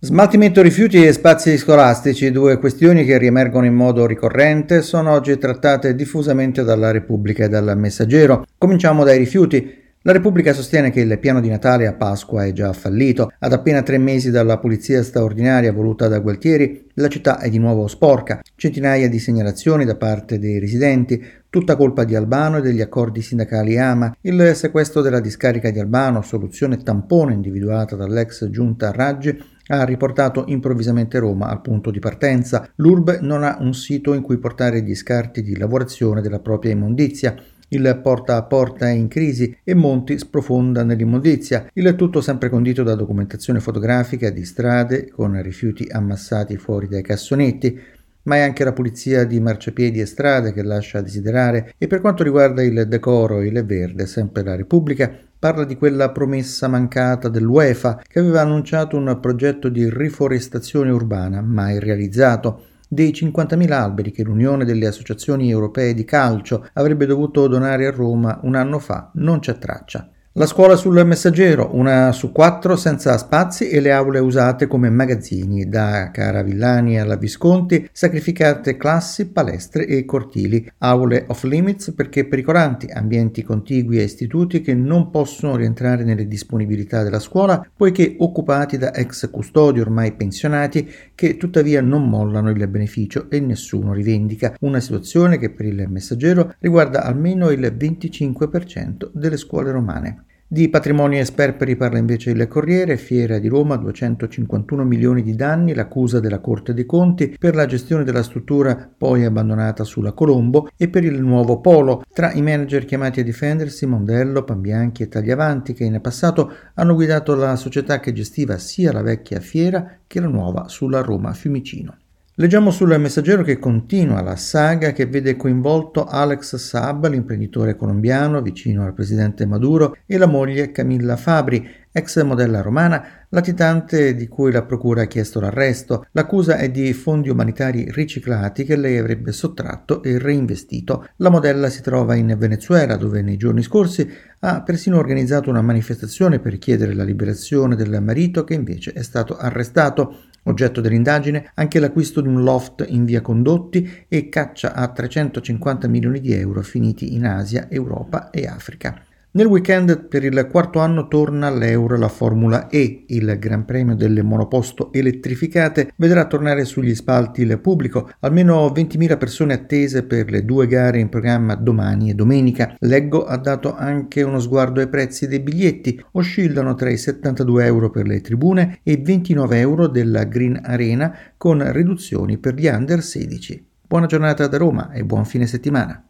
Smaltimento rifiuti e spazi scolastici, due questioni che riemergono in modo ricorrente, sono oggi trattate diffusamente dalla Repubblica e dal Messaggero. Cominciamo dai rifiuti. La Repubblica sostiene che il piano di Natale a Pasqua è già fallito. Ad appena 3 mesi dalla pulizia straordinaria voluta da Gualtieri, la città è di nuovo sporca. Centinaia di segnalazioni da parte dei residenti, tutta colpa di Albano e degli accordi sindacali AMA. Il sequestro della discarica di Albano, soluzione tampone individuata dall'ex giunta Raggi, ha riportato improvvisamente Roma al punto di partenza. L'URB non ha un sito in cui portare gli scarti di lavorazione della propria immondizia. Il porta a porta è in crisi e Monti sprofonda nell'immondizia, il tutto sempre condito da documentazione fotografica di strade con rifiuti ammassati fuori dai cassonetti. Ma è anche la pulizia di marciapiedi e strade che lascia a desiderare, e per quanto riguarda il decoro e il verde, sempre la Repubblica parla di quella promessa mancata dell'UEFA che aveva annunciato un progetto di riforestazione urbana mai realizzato. Dei 50.000 alberi che l'Unione delle Associazioni Europee di Calcio avrebbe dovuto donare a Roma un anno fa non c'è traccia. La scuola sul Messaggero, 1 su 4 senza spazi e le aule usate come magazzini, da Caravillani alla Visconti, sacrificate classi, palestre e cortili, aule off limits perché pericolanti, ambienti contigui a istituti che non possono rientrare nelle disponibilità della scuola poiché occupati da ex custodi ormai pensionati che tuttavia non mollano il beneficio e nessuno rivendica, una situazione che per il Messaggero riguarda almeno il 25% delle scuole romane. Di patrimoni e sperperi parla invece il Corriere, Fiera di Roma, 251 milioni di danni, l'accusa della Corte dei Conti per la gestione della struttura poi abbandonata sulla Colombo e per il nuovo polo. Tra i manager chiamati a difendersi Mondello, Pambianchi e Tagliavanti che in passato hanno guidato la società che gestiva sia la vecchia Fiera che la nuova sulla Roma Fiumicino. Leggiamo sul Messaggero che continua la saga che vede coinvolto Alex Saab, l'imprenditore colombiano vicino al presidente Maduro, e la moglie Camilla Fabri, ex modella romana, latitante di cui la procura ha chiesto l'arresto. L'accusa è di fondi umanitari riciclati che lei avrebbe sottratto e reinvestito. La modella si trova in Venezuela, dove nei giorni scorsi ha persino organizzato una manifestazione per chiedere la liberazione del marito che invece è stato arrestato. Oggetto dell'indagine anche l'acquisto di un loft in via Condotti e caccia a 350 milioni di euro finiti in Asia, Europa e Africa. Nel weekend per il 4º anno torna all'Euro la Formula E. Il Gran Premio delle monoposto elettrificate vedrà tornare sugli spalti il pubblico, almeno 20.000 persone attese per le 2 gare in programma domani e domenica. Leggo ha dato anche uno sguardo ai prezzi dei biglietti, oscillano tra i 72 euro per le tribune e i 29 euro della Green Arena con riduzioni per gli under 16. Buona giornata da Roma e buon fine settimana.